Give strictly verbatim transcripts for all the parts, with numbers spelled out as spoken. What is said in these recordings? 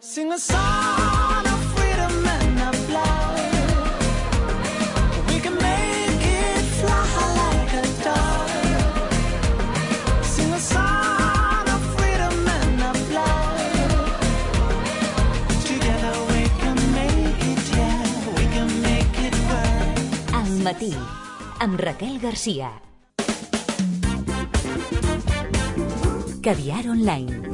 Sing a song of freedom and of love. We can make it fly like a dove. Sing a song of freedom and of love. Together we can make it, yeah, we can make it work. Al matí, amb Raquel Garcia. Caviar Online.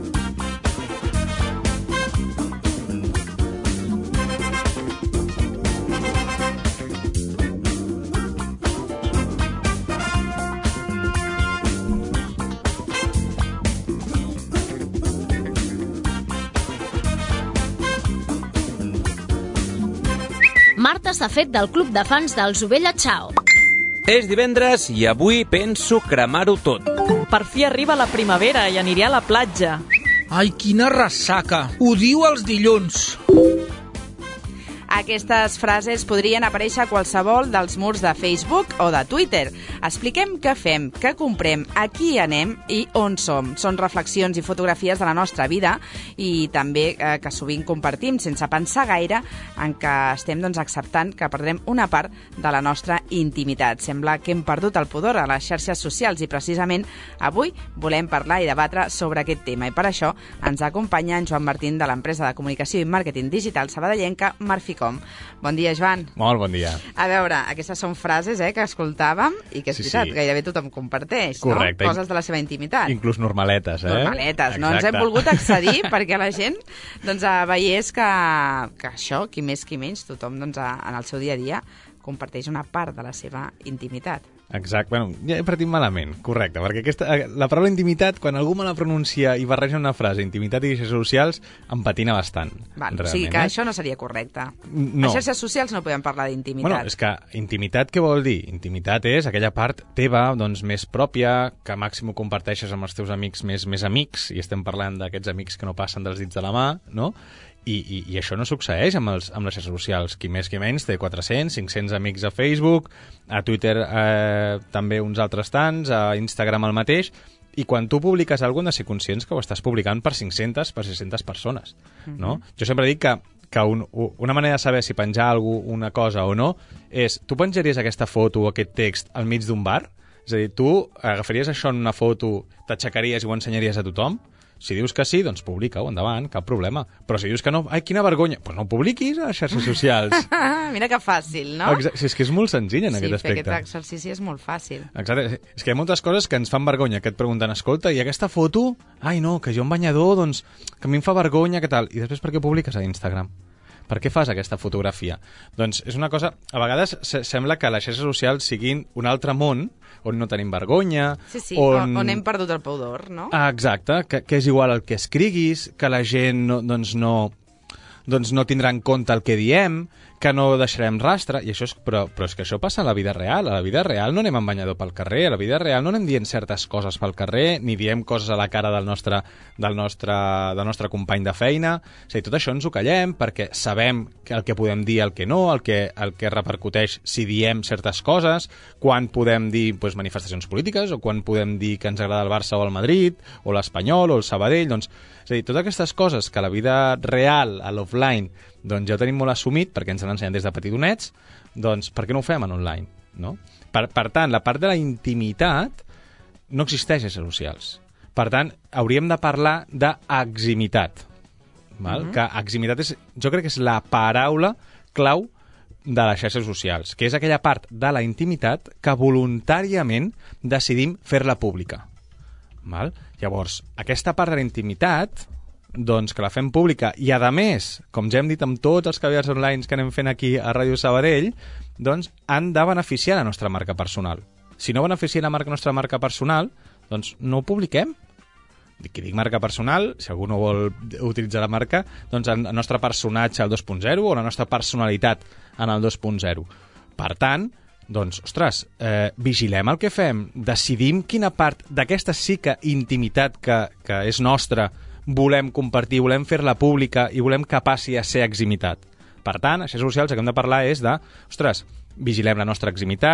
Marta s'ha fet del club de fans dels Ovella Ciao. És divendres i avui penso cremar-ho tot. Per fi arriba la primavera i aniré a la platja. Ai, quina ressaca! Odio els dilluns! Aquestes frases podrien aparèixer a qualsevol dels murs de Facebook o de Twitter. Expliquem què fem, què comprem, a qui anem i on som. Són reflexions i fotografies de la nostra vida i també eh, que sovint compartim sense pensar gaire en què estem doncs, acceptant que perdrem una part de la nostra intimitat. Sembla que hem perdut el pudor a les xarxes socials i precisament avui volem parlar i debatre sobre aquest tema. I per això ens acompanya en Joan Martín de l'empresa de comunicació i màrqueting digital sabadellenca Marficom. Bon dia, Joan. Molt bon dia. A veure, aquestes són frases eh, que escoltàvem i que és sí, veritat, sí. Gairebé tothom comparteix, correcte. No? Coses de la seva intimitat. Inclús normaletes, eh? Normaletes, no ens hem volgut accedir perquè la gent doncs, veiés que, que això, qui més qui menys, tothom doncs, en el seu dia a dia comparteix una part de la seva intimitat. Exacte, bueno, ja he partit malament, correcte, perquè aquesta, la paraula intimitat, quan algú me la pronuncia i barreja una frase, intimitat i xarxes socials, em patina bastant. Val, o sigui que eh? això no seria correcte. No. A xarxes socials no podem parlar d'intimitat. Bueno, és que intimitat què vol dir? Intimitat és aquella part teva, doncs, més pròpia, que màxim ho comparteixes amb els teus amics més, més amics, i estem parlant d'aquests amics que no passen dels dits de la mà, no? I, i, i això no succeeix amb, els, amb les xarxes socials. Qui més qui menys té quatre-cents, cinc-cents amics a Facebook, a Twitter eh, també uns altres tants, a Instagram el mateix, i quan tu publiques alguna cosa, has de ser conscients que ho estàs publicant per cinc-centes, per sis-centes persones. Uh-huh. No? Jo sempre dic que, que un, una manera de saber si penjar alguna una cosa o no és, tu penjaries aquesta foto o aquest text al mig d'un bar? És a dir, tu agafaries això en una foto, t'aixecaries i ho ensenyaries a tothom? Si dius que sí, doncs publica-ho, endavant, cap problema. Però si dius que no, ai, quina vergonya, doncs no ho publiquis a les xarxes socials. Mira que fàcil, no? Exacte. Sí, és que és molt senzill en sí, aquest aspecte. Sí, fer aquest exercici és molt fàcil. Exacte. És que hi ha moltes coses que ens fan vergonya, que et pregunten, escolta, i aquesta foto? Ai, no, que jo en banyador, doncs, que a mi em fa vergonya, què tal? I després per què publiques a Instagram? Per què fas aquesta fotografia? Doncs és una cosa... A vegades sembla que les xarxes socials siguin un altre món on no tenim vergonya... Sí, sí, on, on hem perdut el pudor, no? Ah, exacte, que, que és igual el que escriguis, que la gent no, doncs no, doncs no tindrà en compte el que diem, que no deixarem rastre, i això és, però, però és que això passa a la vida real. A la vida real no anem en banyador pel carrer, a la vida real no anem dient certes coses pel carrer, ni diem coses a la cara del nostre, del nostre, del nostre company de feina. O sigui, tot això ens ho callem perquè sabem que el que podem dir, el que no, el que, el que repercuteix si diem certes coses, quan podem dir doncs, manifestacions polítiques, o quan podem dir que ens agrada el Barça o el Madrid, o l'Espanyol o el Sabadell, doncs, és a dir, totes aquestes coses que a la vida real, a l'offline, doncs ja ho tenim molt assumit perquè ens han ensenyat des de petitonets, doncs per què no ho fem en online? No? Per, per tant, la part de la intimitat no existeix a les socials. Per tant, hauríem de parlar d'eximitat. Val? Uh-huh. Que eximitat és, jo crec que és la paraula clau de les xarxes socials, que és aquella part de la intimitat que voluntàriament decidim fer-la pública. Val? Llavors, aquesta part de la intimitat, doncs que la fem pública, i a més, com ja hem dit amb tots els caviars online que anem fent aquí a Ràdio Sabadell, doncs han de beneficiar la nostra marca personal. Si no beneficia la marca, nostra marca personal, doncs no ho publiquem. Qui dic marca personal, si algú no vol utilitzar la marca, doncs el nostre personatge al dos punt zero o la nostra personalitat en el dos punt zero. Per tant, doncs, ostres, eh, vigilem el que fem, decidim quina part d'aquesta sí que intimitat que, que és nostra volem compartir, volem fer-la pública i volem que passi a ser eximitat. Per tant, a xarxes socials el que hem de parlar és de, ostres, vigilem la nostra eximitat,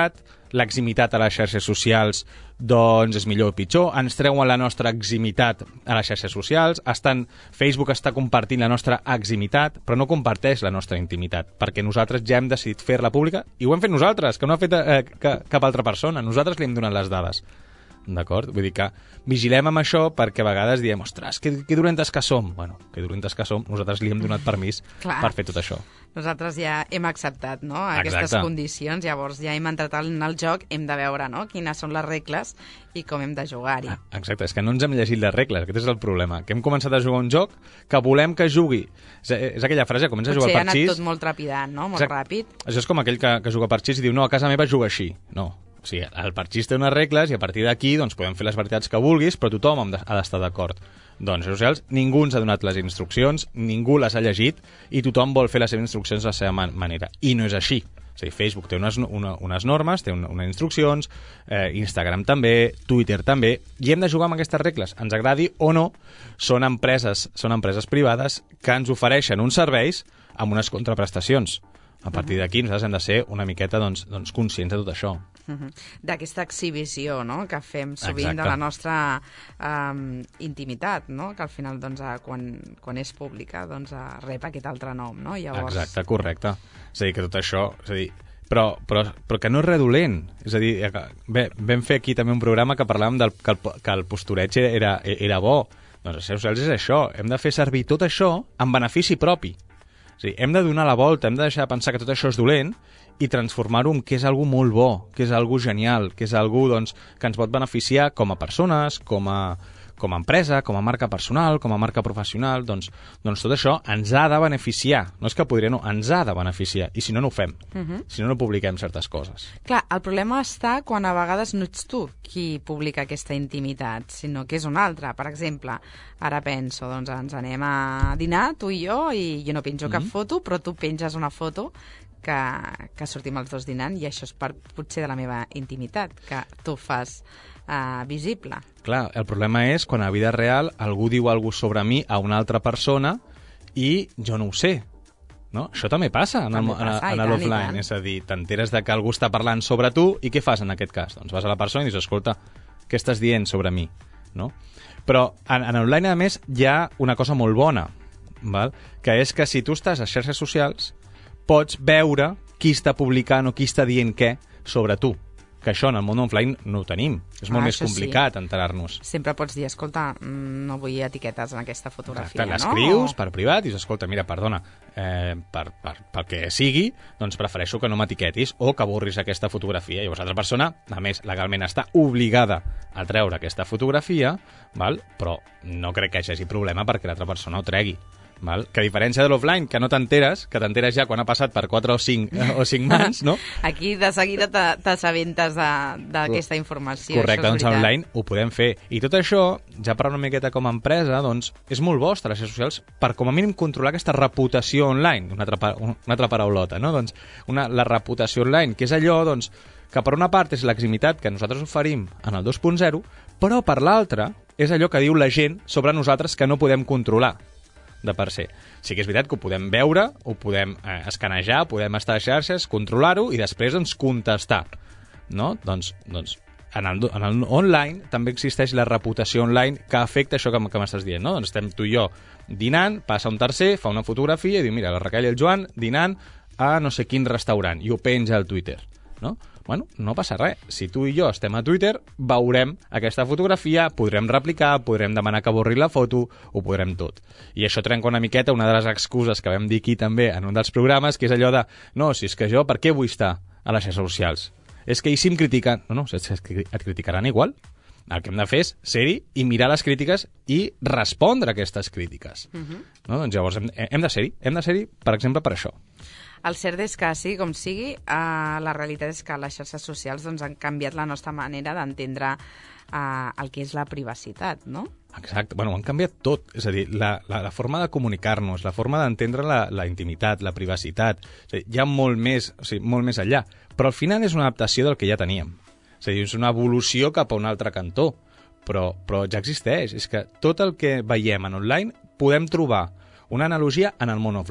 l'eximitat a les xarxes socials doncs és millor o pitjor, ens treuen la nostra eximitat a les xarxes socials, estan, Facebook està compartint la nostra eximitat, però no comparteix la nostra intimitat, perquè nosaltres ja hem decidit fer-la pública i ho hem fet nosaltres, que no ha fet eh, que, cap altra persona, nosaltres li hem donat les dades. D'acord? Vull dir que vigilem amb això perquè a vegades diem, ostres, que, que dolentes que som. Bueno, que dolentes que som, nosaltres li hem donat permís Clar. per fer tot això. Nosaltres ja hem acceptat, no?, aquestes Exacte. condicions, llavors ja hem entrat en el joc, hem de veure, no?, quines són les regles i com hem de jugar-hi. Ah, exacte, és que no ens hem llegit les regles, aquest és el problema, que hem començat a jugar un joc que volem que jugui. És, és aquella frase, comença a jugar Potser ha al anat parxís... tot molt trepidant, no?, molt Exacte. ràpid. Això és com aquell que, que juga a parxís i diu, no, a casa meva juga així. No, o sigui, el parxís té unes regles i a partir d'aquí doncs, podem fer les veritats que vulguis, però tothom ha d'estar d'acord. Doncs a socials ningú ens ha donat les instruccions, ningú les ha llegit i tothom vol fer les seves instruccions de la seva man manera. I no és així. És a dir, Facebook té unes, una, unes normes, té una, unes instruccions, eh, Instagram també, Twitter també, i hem de jugar amb aquestes regles. Ens agradi o no, són empreses, són empreses privades que ens ofereixen uns serveis amb unes contraprestacions. A partir d'aquí nosaltres hem de ser una miqueta doncs, doncs, conscients de tot això. Uh -huh. D'aquesta exhibició, no?, que fem sovint Exacte. de la nostra um, intimitat, no?, que al final, doncs, uh, quan, quan és pública, doncs, uh, rep aquest altre nom, no? Llavors... Exacte, correcte. És a dir, que tot això... És a dir, però, però, però que no és res dolent. És a dir, bé, vam fer aquí també un programa que parlàvem del, que, el, que el postureig era, era bo. Doncs les xarxes socials és això. Hem de fer servir tot això en benefici propi. És a dir, hem de donar la volta, hem de deixar de pensar que tot això és dolent i transformar-ho en que és algo molt bo, que és algo genial, que és algo doncs, que ens pot beneficiar com a persones, com a, com a empresa, com a marca personal, com a marca professional. Doncs, doncs tot això ens ha de beneficiar. No és que podria, no, ens ha de beneficiar. I si no, no ho fem. Uh -huh. Si no, no publiquem certes coses. Clar, el problema està quan a vegades no ets tu qui publica aquesta intimitat, sinó que és un altre. Per exemple, ara penso, doncs ens anem a dinar, tu i jo, i jo no penjo mm-hmm. cap foto, però tu penges una foto que, que sortim els dos dinant, i això és part, potser, de la meva intimitat, que tu fas uh, visible. Clar, el problema és quan a la vida real algú diu alguna cosa sobre mi a una altra persona i jo no ho sé. No? Això també passa en, també el, passa, en, en l'offline, és a dir, t'enteres de que algú està parlant sobre tu i què fas en aquest cas? Doncs vas a la persona i dius, escolta, què estàs dient sobre mi? No? Però en, en online, a més, hi ha una cosa molt bona, val? Que és que si tu estàs a xarxes socials pots veure qui està publicant o qui està dient què sobre tu. Que això en el món offline no ho tenim. És molt Ah, més això sí. complicat enterar-nos. Sempre pots dir, escolta, mm, no vull etiquetes en aquesta fotografia, Exacte, no? l'escrius per privat i dius, escolta, mira, perdona, eh, per, per, pel que sigui, doncs prefereixo que no m'etiquetis o que borris aquesta fotografia. Llavors, l'altra persona, a més, legalment està obligada a treure aquesta fotografia, val? Però no crec que hi hagi problema perquè l'altra persona ho tregui. Val? Que a diferència de l'offline, que no t'enteres, que t'enteres ja quan ha passat per quatre o cinc, o cinc mans, no? Aquí de seguida t'assabentes d'aquesta informació. Correcte, això és doncs veritat. online ho podem fer. I tot això, ja per una miqueta com a empresa, doncs és molt bo estar a les xarxes socials per com a mínim controlar aquesta reputació online, una altra, una altra paraulota, no? Doncs una, la reputació online, que és allò, doncs, que per una part és l'eximitat que nosaltres oferim en el dos punt zero, però per l'altra és allò que diu la gent sobre nosaltres que no podem controlar de per ser. Sí que és veritat que ho podem veure, ho podem eh, escanejar, podem estar a xarxes, controlar-ho i després doncs, contestar. No? Doncs, doncs en, el, en el online també existeix la reputació online que afecta això que, que m'estàs dient. No? Doncs estem tu i jo dinant, passa un tercer, fa una fotografia i diu, mira, la Raquel i el Joan dinant a no sé quin restaurant i ho penja al Twitter. No? Bueno, no passa res. Si tu i jo estem a Twitter, veurem aquesta fotografia, podrem replicar, podrem demanar que borri la foto, ho podrem tot. I això trenca una miqueta una de les excuses que vam dir aquí també en un dels programes, que és allò de, no, si és que jo, per què vull estar a les xarxes socials? És que i si em critiquen? No, no, et criticaran igual. El que hem de fer és ser-hi i mirar les crítiques i respondre a aquestes crítiques. Uh-huh. No? Doncs llavors hem, hem de ser-hi, hem de ser-hi, per exemple, per això. El cert és que, sigui com sigui, eh, la realitat és que les xarxes socials doncs, han canviat la nostra manera d'entendre eh, el que és la privacitat, no? Exacte. Bueno, han canviat tot. És a dir, la, la, la forma de comunicar-nos, la forma d'entendre la, la intimitat, la privacitat, és a dir, hi ha molt més, o sigui, molt més enllà. Però al final és una adaptació del que ja teníem. És a dir, és una evolució cap a un altre cantó. Però, però ja existeix. És que tot el que veiem en online podem trobar una analogia en el món offline.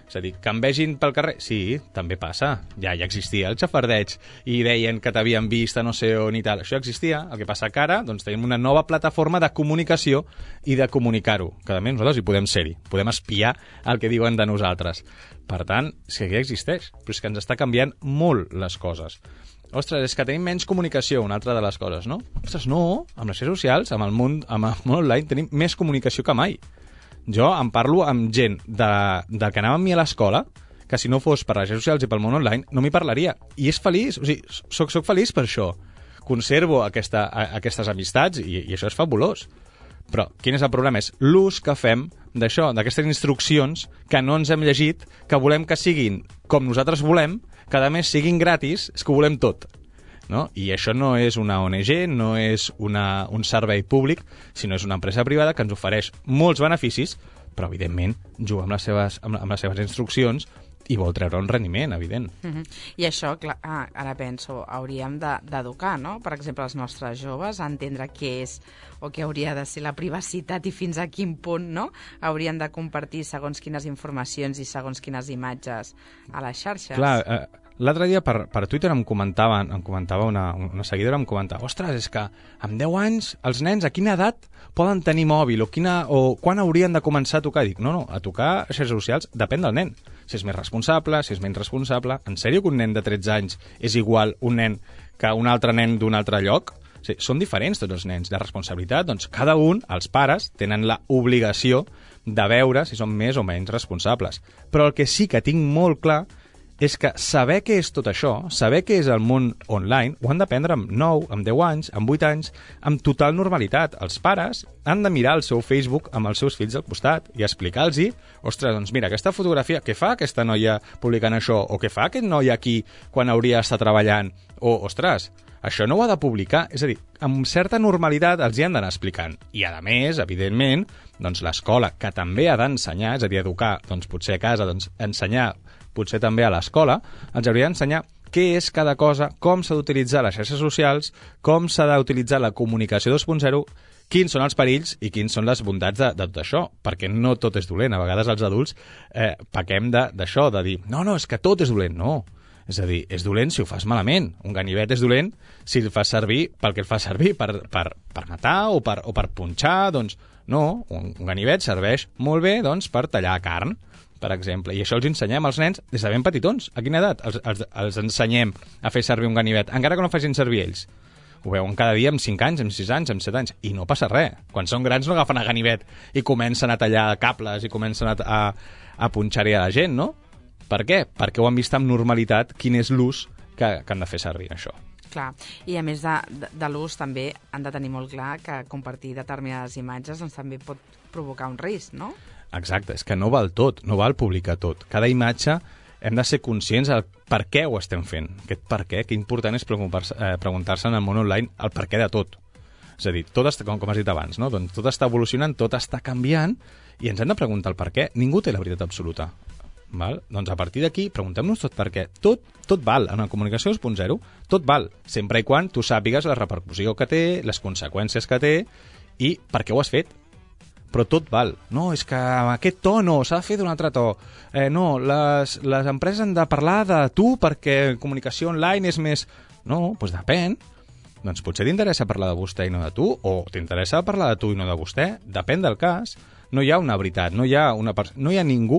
És a dir, que em vegin pel carrer... Sí, també passa. Ja ja existia el xafardeig i deien que t'havien vist a no sé on i tal. Això existia. El que passa que ara doncs, tenim una nova plataforma de comunicació i de comunicar-ho. Que a més nosaltres hi podem ser-hi. Podem espiar el que diuen de nosaltres. Per tant, sí que existeix. Però és que ens està canviant molt les coses. Ostres, és que tenim menys comunicació, una altra de les coses, no? Ostres, no. Amb les xarxes socials, amb el món, amb el món online, tenim més comunicació que mai. Jo em parlo amb gent de, del que anava amb mi a l'escola, que si no fos per les xarxes socials i pel món online, no m'hi parlaria. I és feliç, o sigui, soc, soc feliç per això. Conservo aquesta, a, aquestes amistats i, i això és fabulós. Però quin és el problema? És l'ús que fem d'això, d'aquestes instruccions que no ens hem llegit, que volem que siguin com nosaltres volem, que a més siguin gratis, és que ho volem tot. No? I això no és una O N G, no és una, un servei públic, sinó és una empresa privada que ens ofereix molts beneficis, però evidentment juga amb les seves, amb, amb les seves instruccions i vol treure un rendiment, evident. Uh-huh. I això, clar, ah, ara penso, hauríem d'educar, no? Per exemple, els nostres joves a entendre què és o què hauria de ser la privacitat i fins a quin punt, no? Haurien de compartir segons quines informacions i segons quines imatges a les xarxes. Clar, eh, l'altre dia per, per Twitter em comentava, em comentava una, una seguidora, em comentava, ostres, és que amb deu anys els nens a quina edat poden tenir mòbil o, quina, o quan haurien de començar a tocar? I dic, no, no, a tocar xarxes socials depèn del nen. Si és més responsable, si és menys responsable. En sèrio que un nen de tretze anys és igual un nen que un altre nen d'un altre lloc? O sigui, són diferents tots els nens. De responsabilitat, doncs cada un, els pares, tenen la obligació de veure si són més o menys responsables. Però el que sí que tinc molt clar és que saber què és tot això, saber què és el món online, ho han d'aprendre amb nou, amb deu anys, amb vuit anys, amb total normalitat. Els pares han de mirar el seu Facebook amb els seus fills al costat i explicar-los, ostres, doncs mira, aquesta fotografia, què fa aquesta noia publicant això? O què fa aquest noi aquí quan hauria d'estar treballant? O, ostres, això no ho ha de publicar. És a dir, amb certa normalitat els hi han d'anar explicant. I, a més, evidentment, doncs l'escola, que també ha d'ensenyar, és a dir, educar, doncs potser a casa, doncs ensenyar potser també a l'escola, ens hauria d'ensenyar què és cada cosa, com s'ha d'utilitzar les xarxes socials, com s'ha d'utilitzar la comunicació dos punt zero, quins són els perills i quins són les bondats de, de tot això, perquè no tot és dolent. A vegades els adults eh, pequem d'això, de, de dir, no, no, és que tot és dolent. No, és a dir, és dolent si ho fas malament. Un ganivet és dolent si el fas servir pel que el fas servir, per, per, per matar o per, o per punxar, doncs no, un, un ganivet serveix molt bé doncs, per tallar carn, per exemple, i això els ensenyem als nens des de ben petitons. A quina edat els, els, els ensenyem a fer servir un ganivet, encara que no facin servir ells? Ho veuen cada dia amb cinc anys, amb sis anys, amb set anys, i no passa res. Quan són grans no agafen a ganivet i comencen a tallar cables i comencen a, a, a punxar-hi a la gent, no? Per què? Perquè ho han vist amb normalitat quin és l'ús que, que han de fer servir això. Clar, i a més de, de, de l'ús també han de tenir molt clar que compartir determinades imatges doncs, també pot provocar un risc, no? Exacte, és que no val tot, no val publicar tot. Cada imatge hem de ser conscients del per què ho estem fent. Aquest per què, que important és preguntar-se eh, preguntar-se en el món online el per què de tot. És a dir, tot està, com, com has dit abans, no? Doncs tot està evolucionant, tot està canviant i ens hem de preguntar el per què. Ningú té la veritat absoluta. Val? Doncs a partir d'aquí preguntem-nos tot per què. Tot, tot val. En la comunicació dos punt zero tot val, sempre i quan tu sàpigues la repercussió que té, les conseqüències que té i per què ho has fet. Però tot val. No, és que aquest to no, s'ha de fer d'un altre to. Eh, no, les, les empreses han de parlar de tu perquè comunicació online és més... No, doncs depèn. Doncs potser t'interessa parlar de vostè i no de tu, o t'interessa parlar de tu i no de vostè. Depèn del cas. No hi ha una veritat, no hi ha, una pers- no hi ha ningú,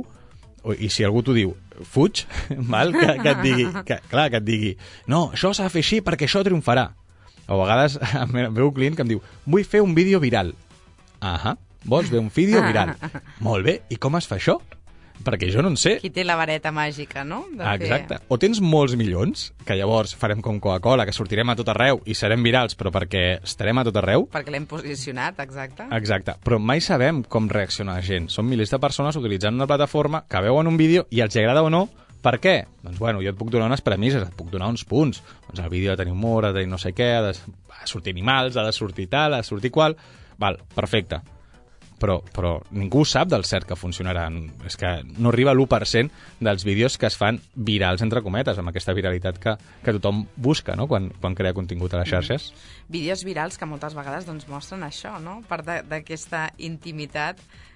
i si algú t'ho diu, fuig, val? Que, que et digui, que, clar, que et digui, no, això s'ha de fer així perquè això triomfarà. O a vegades em veu un client que em diu, vull fer un vídeo viral. Ahà. Vols fer un vídeo viral? Molt bé, i com es fa això? Perquè jo no en sé. Qui té la vareta màgica, no? De Exacte. Fer... O tens molts milions, que llavors farem com Coca-Cola, que sortirem a tot arreu i serem virals, però perquè estarem a tot arreu. Perquè l'hem posicionat, exacte. Exacte. Però mai sabem com reacciona la gent. Són milers de persones utilitzant una plataforma que veuen un vídeo i els agrada o no. Per què? Doncs bueno, jo et puc donar unes premisses, et puc donar uns punts. Doncs el vídeo ha de tenir humor, ha de tenir no sé què, ha de, ha de sortir animals, ha de sortir tal, ha de sortir qual... Val, perfecte. Però, però ningú sap del cert que funcionaran. És que no arriba a l'u per cent dels vídeos que es fan virals, entre cometes, amb aquesta viralitat que, que tothom busca, no?, quan, quan crea contingut a les xarxes. Mm. Vídeos virals que moltes vegades doncs, mostren això, no?, part d'aquesta intimitat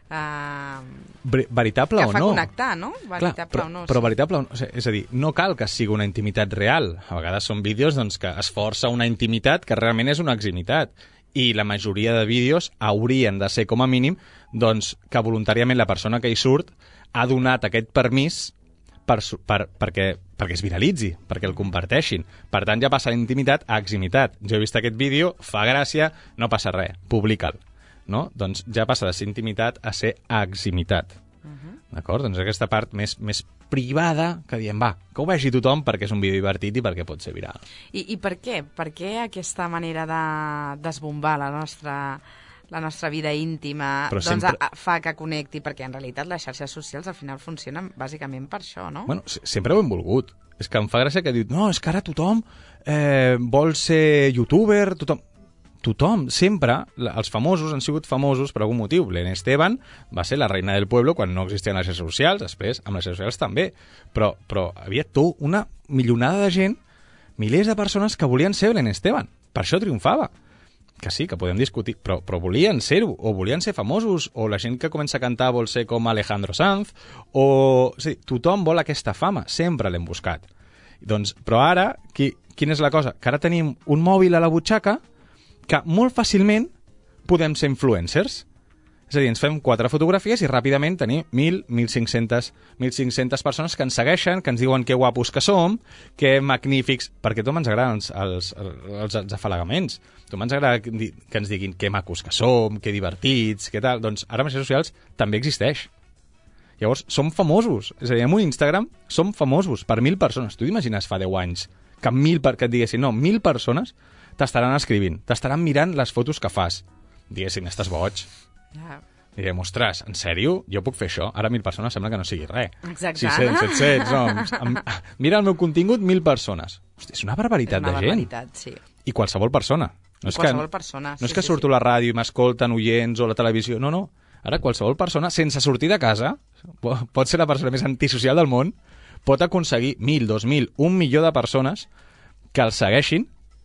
Uh, Ver- veritable que o fa no. connectar, no? Veritable Clar, però, o no. però sí. veritable o no. O sigui, és a dir, no cal que sigui una intimitat real. A vegades són vídeos doncs, que es força una intimitat que realment és una eximitat. I la majoria de vídeos haurien de ser, com a mínim, doncs, que voluntàriament la persona que hi surt ha donat aquest permís per, su- per, perquè, perquè es viralitzi, perquè el comparteixin. Per tant, ja passa l'intimitat a eximitat. Jo he vist aquest vídeo, fa gràcia, no passa res, publica'l. No? Doncs ja passa de ser intimitat a ser eximitat. Uh-huh. D'acord? Doncs aquesta part més, més privada que diem, va, que ho vegi tothom perquè és un vídeo divertit i perquè pot ser viral. I, I per què? Per què aquesta manera de desbombar la nostra, la nostra vida íntima Però doncs, sempre- a, a, fa que connecti? Perquè en realitat les xarxes socials al final funcionen bàsicament per això, no? Bueno, se- sempre ho hem volgut. És que em fa gràcia que diu, no, és que ara tothom eh, vol ser youtuber, tothom... Tothom, sempre, la- els famosos han sigut famosos per algun motiu. Belén Esteban va ser la reina del pueblo quan no existien les xarxes socials, després amb les xarxes socials també. Però, però havia tu una milionada de gent, milers de persones que volien ser Belén Esteban. Per això triomfava. Que sí, que podem discutir, però, però volien ser-ho, o volien ser famosos, o la gent que comença a cantar vol ser com Alejandro Sanz, o... Sí, tothom vol aquesta fama, sempre l'hem buscat. Doncs, però ara, qui, quina és la cosa? Que ara tenim un mòbil a la butxaca que molt fàcilment podem ser influencers. És a dir, ens fem quatre fotografies i ràpidament tenim mil, mil cinc-centes, mil cinc-centes persones que ens segueixen, que ens diuen que guapos que som, que magnífics... Perquè a tu ens agraden els, els, els, els afalagaments. A tu ens agrada que que ens diguin que macos que som, que divertits, que tal... Doncs ara amb les xarxes socials també existeix. Llavors, som famosos. És a dir, amb un Instagram som famosos per mil persones. Tu t'imagines fa deu anys que, mil, per- que et diguessin, no, mil persones t'estaran escrivint, t'estaran mirant les fotos que fas. Diguessin, estàs boig. Ja. Direm, ostres, en sèrio? Jo puc fer això? Ara mil persones sembla que no sigui res. Exacte. sis-cents, set-cents, no. Em- Mira el meu contingut, mil persones. Hosti, és una barbaritat És una de gent. barbaritat, sí. I qualsevol persona. No I qualsevol persona, No sí, és que sí, surto sí. a la ràdio i m'escolten oients o a la televisió. No, no. Ara qualsevol persona, sense sortir de casa, po- pot ser la persona més antisocial del món, pot aconseguir mil, dos mil, un milió de persones que el segueixin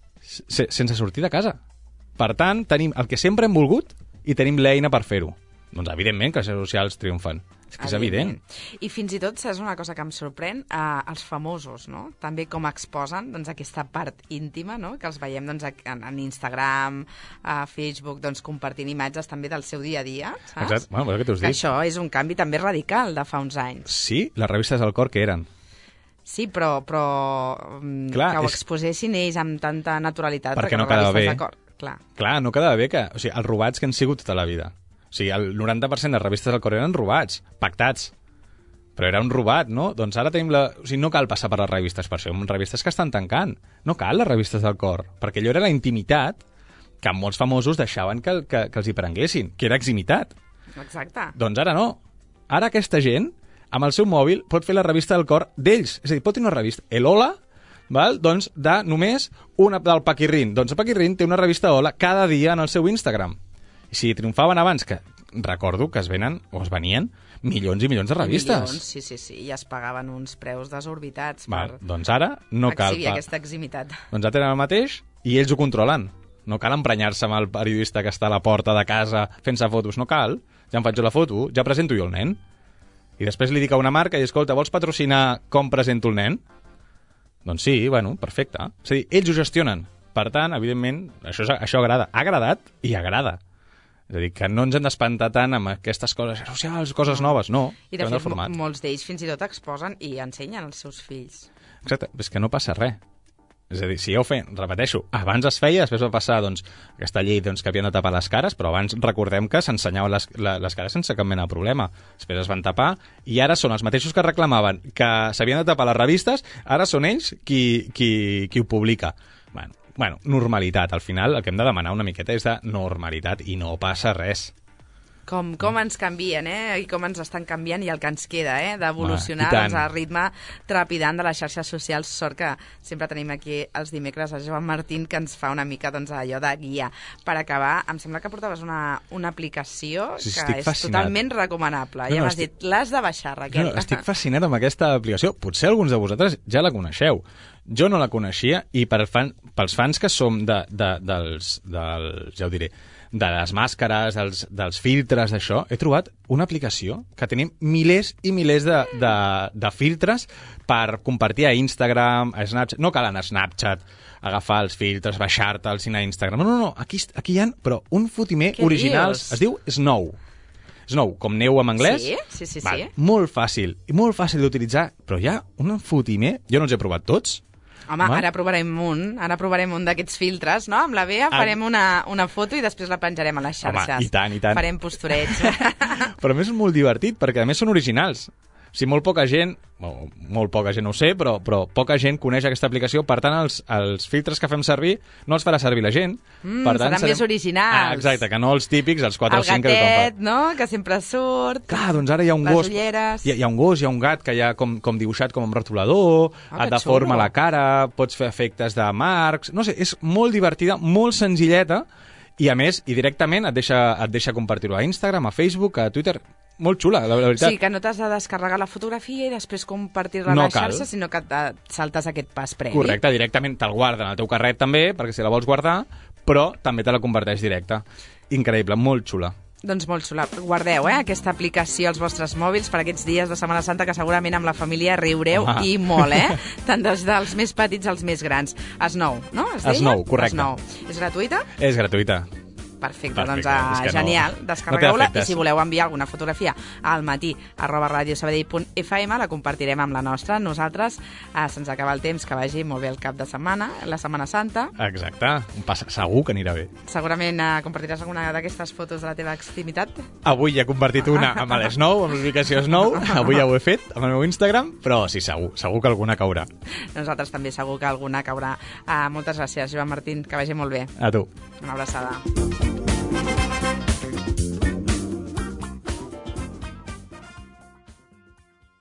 se- sense sortir de casa. Per tant, tenim el que sempre hem volgut i tenim l'eina per fer-ho. Doncs evidentment que les xarxes socials triomfen. És que és evident. I fins i tot, saps una cosa que em sorprèn? Uh, els famosos, no? També com exposen doncs, aquesta part íntima, no? Que els veiem doncs, en, en Instagram, a Facebook, doncs, compartint imatges també del seu dia a dia, saps? Exacte. Bueno, però què t'ho has Que dit? això és un canvi també radical de fa uns anys. Sí, les revistes del cor que eren. Sí, però, però mm, Clar, que ho és- exposessin ells amb tanta naturalitat. Perquè no les quedava revistes bé. de cor- Clar. Clar, no quedava bé que... O sigui, els robats que han sigut tota la vida. O sigui, el noranta per cent de revistes del cor eren robats, pactats. Però era un robat, no? Doncs ara tenim la... O sigui, no cal passar per les revistes, per això hi ha revistes que estan tancant. No cal les revistes del cor, perquè allò era la intimitat que molts famosos deixaven que, que, que els hi prenguessin, que era eximitat. Exacte. Doncs ara no. Ara aquesta gent, amb el seu mòbil, pot fer la revista del cor d'ells. És a dir, pot tenir una revista. El Hola, val? Doncs de només una del Paquirrin. Doncs el Paquirrin té una revista Hola cada dia en el seu Instagram. I si triomfaven abans, que recordo que es venen, o es venien, milions i milions de revistes. Milions, sí, sí, sí, i es pagaven uns preus desorbitats Val, per doncs ara no cal... exhibir pa- aquesta eximitat. Doncs ja tenen el mateix i ells ho controlen. No cal emprenyar-se amb el periodista que està a la porta de casa fent-se fotos, no cal. Ja em faig jo la foto, ja presento jo el nen. I després li dic a una marca i, escolta, vols patrocinar com presento el nen? Doncs sí, bueno, perfecte. És a dir, ells ho gestionen. Per tant, evidentment, això, és- això agrada. Ha agradat i agrada. És a dir, que no ens hem d'espantar tant amb aquestes coses socials, coses noves, no. I de depèn del fet, format. mo- molts d'ells fins i tot exposen i ensenyen als seus fills. Exacte, és que no passa res. És a dir, si ja ho fem, repeteixo, abans es feia, després va passar doncs, aquesta llei doncs, que havien de tapar les cares, però abans recordem que s'ensenyaven les, la, les cares sense cap mena de problema. Després es van tapar i ara són els mateixos que reclamaven que s'havien de tapar les revistes, ara són ells qui, qui, qui ho publica. Bueno, bueno, normalitat. Al final el que hem de demanar una miqueta és de normalitat i no passa res. Com, com ens canvien, eh? I com ens estan canviant i el que ens queda, eh? D'evolucionar Ah, i tant. doncs, al ritme trepidant de les xarxes socials. Sort que sempre tenim aquí els dimecres a Joan Martín, que ens fa una mica doncs, allò de guia. Per acabar, em sembla que portaves una, una aplicació Sí, sí, que estic és fascinat. totalment recomanable. No, Ja no, m'has estic- dit, l'has de baixar, Raquel. No, estic fascinat amb aquesta aplicació. Potser alguns de vosaltres ja la coneixeu. Jo no la coneixia i per fan, pels fans que som de, de, dels, dels, ja ho diré, de les màscares, dels, dels filtres, d'això, he trobat una aplicació que tenim milers i milers de, de, de filtres per compartir a Instagram, a Snapchat. No cal anar a Snapchat, agafar els filtres, baixar-te'ls a Instagram. No, no, no, aquí, aquí hi ha, però un fotimer Què originals. dius? Es diu Snow. Snow, com neu en anglès. Sí, sí, sí, Val, sí. molt fàcil, i molt fàcil d'utilitzar, però hi ha un fotimer, jo no els he provat tots. Home, Home. ara provarem un, ara provarem un d'aquests filtres, no? Amb la Bea farem una, una foto i després la penjarem a les xarxes. Home, i tant, i tant. Farem posturets. Però a més és molt divertit, perquè a més són originals. O sigui, molt poca gent, bueno, molt poca gent no ho sé, però, però poca gent coneix aquesta aplicació, per tant, els, els filtres que fem servir no els farà servir la gent. Mm, per tant, seran més originals. Ah, exacte, que no els típics, els quatre El o cinc que tothom gatet, fa. no?, que sempre surt. Clar, doncs ara hi ha un Les gos. ulleres. Hi ha, hi ha un gos, hi ha un gat que hi ha com, com dibuixat com un rotulador, Ah, et que deforma xulo. la cara, pots fer efectes de marcs... No sé, és molt divertida, molt senzilleta, i a més, i directament et deixa, et deixa compartir-ho a Instagram, a Facebook, a Twitter... Molt xula, la, la veritat. Sí, que no t'has de descarregar la fotografia i després compartir-la a No les cal. xarxes, sinó que et saltes aquest pas previ. Correcte, directament te'l guarda en el teu carret també, perquè si la vols guardar, però també te la converteix directe. Increïble, molt xula. Doncs molt xula. Guardeu eh, aquesta aplicació als vostres mòbils per aquests dies de Setmana Santa que segurament amb la família riureu Home. i molt, eh? Tant des dels més petits als més grans. Snow, no? Es deia? Snow, correcte. Snow. És gratuïta? És gratuïta. Perfecte, Perfecte, doncs és ah, que no- genial, no té descarregueu-la efectes. i si voleu enviar alguna fotografia al matí arroba radiosabadell punt f m la compartirem amb la nostra. Nosaltres ah, se'ns acaba el temps, que vagi molt bé el cap de setmana, la Setmana Santa. Exacte, un pas segur que anirà bé. Segurament ah, compartiràs alguna d'aquestes fotos de la teva extimitat. Avui ja he compartit una amb l'Snow, amb l'aplicació Snow, avui ja ho he fet amb el meu Instagram, però sí, segur, segur que alguna caurà. Nosaltres també segur que alguna caurà. Ah, moltes gràcies, Joan Martín, que vagi molt bé. A tu. Una abraçada.